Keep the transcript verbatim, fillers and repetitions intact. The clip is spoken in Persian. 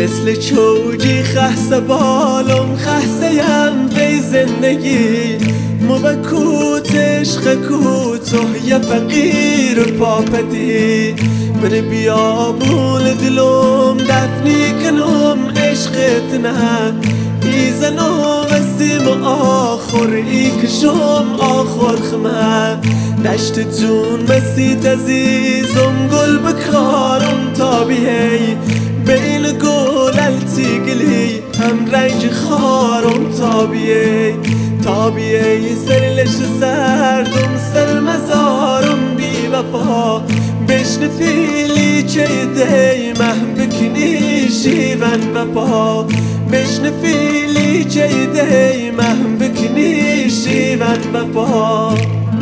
مثل چوجی خسته بالم خسته یم بی زندگی موکوت عشق کوته یه فقیر پاپدی من بیامون دلم دفنی کنم عشقت نه ایزنم وسیم آخر ای کشم آخر خمه دشت جون مسیت عزیزم گل بکارم تا بیهی بین گل التیگلی هم رنج خارم تا بیهی تا بیهی سر لش سردم سر مزارم بی وفا بشنفیلی چه دی مهم بکنی شیون و پا بشنفیلی چه دی مهم بکنی شیون و پا